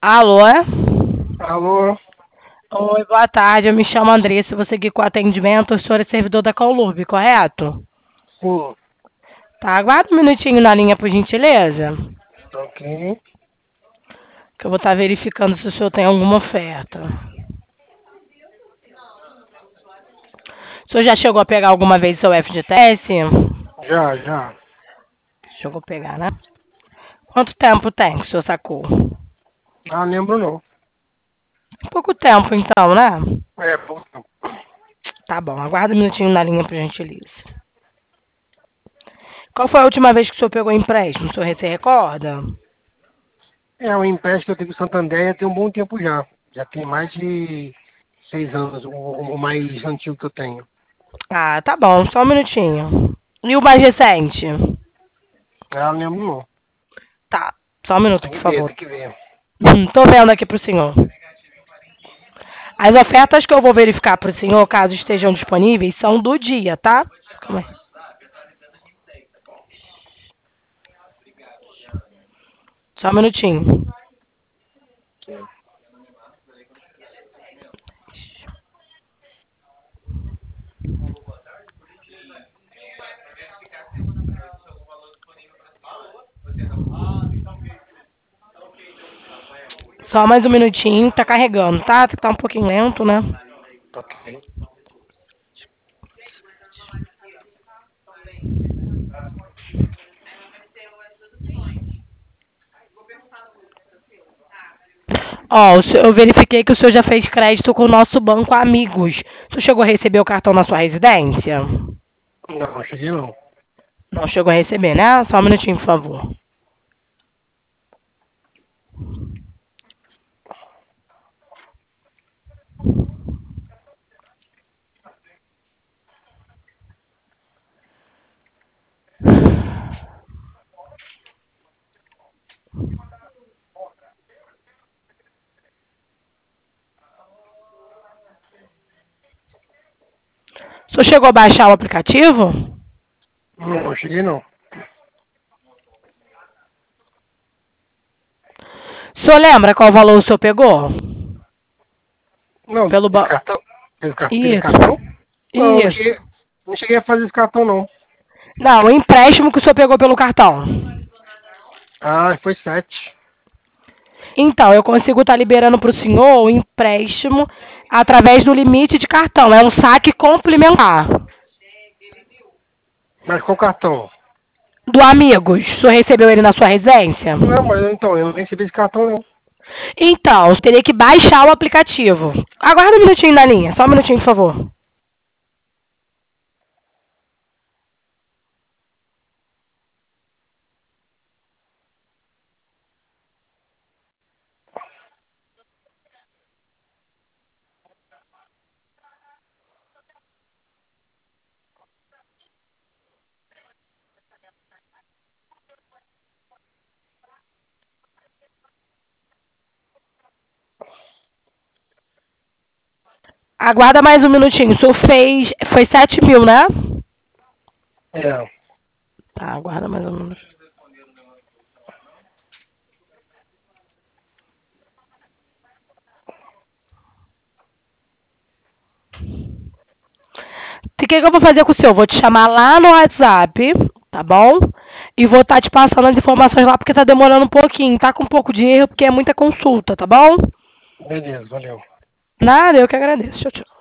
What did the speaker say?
Alô? Alô? Oi, boa tarde. Eu me chamo Andressa. Vou seguir com o atendimento. O senhor é servidor da Colurb, correto? Sim. Tá, aguarda um minutinho na linha, por gentileza. Ok. Que eu vou estar verificando se o senhor tem alguma oferta. O senhor já chegou a pegar alguma vez seu FGTS? Já. Chegou a pegar, né? Quanto tempo tem que o senhor sacou? Ah, lembro não. Pouco tempo, então, né? É, pouco tempo. Tá bom, aguarda um minutinho na linha, por gentileza. Qual foi a última vez que o senhor pegou empréstimo? O senhor se recorda? É, o empréstimo que eu tenho com o Santander tem um bom tempo já. Já tem mais de 6 anos, o mais antigo que eu tenho. Ah, tá bom, só um minutinho. E o mais recente? Ah, não lembro não. Tá, só um minuto, Tem que por ver, favor. tem que ver. Tô vendo aqui pro senhor. As ofertas que eu vou verificar pro senhor, caso estejam disponíveis, são do dia, tá? Calma aí. Só um minutinho. Só mais um minutinho, tá carregando, tá? Tá um pouquinho lento, né? Ok. Ó, eu verifiquei que o senhor já fez crédito com o nosso banco Amigos. O senhor chegou a receber o cartão na sua residência? Não, cheguei não. Não chegou a receber, né? Só um minutinho, por favor. O senhor chegou a baixar o aplicativo? Não, cheguei não. O senhor lembra qual valor o senhor pegou? Não, Pelo esse banco. cartão? Aquele Isso. cartão? Não, Isso. não cheguei a fazer esse cartão não. Não, o empréstimo que o senhor pegou pelo cartão. Ah, foi 7. Então, eu consigo estar liberando para o senhor o empréstimo através do limite de cartão. É um saque complementar. Mas qual cartão? Do Amigos. O senhor recebeu ele na sua residência? Não, mas então, eu não recebi esse cartão não. Então, você teria que baixar o aplicativo. Aguarda um minutinho na linha. Só um minutinho, por favor. Aguarda mais um minutinho. O senhor fez... Foi 7.000, né? É. Tá, aguarda mais um minuto. O que eu vou fazer com o senhor? Vou te chamar lá no WhatsApp, tá bom? E vou estar te passando as informações lá, porque tá demorando um pouquinho. Tá com um pouco de erro, porque é muita consulta, tá bom? Beleza, valeu. Nada, eu que agradeço. Tchau, tchau.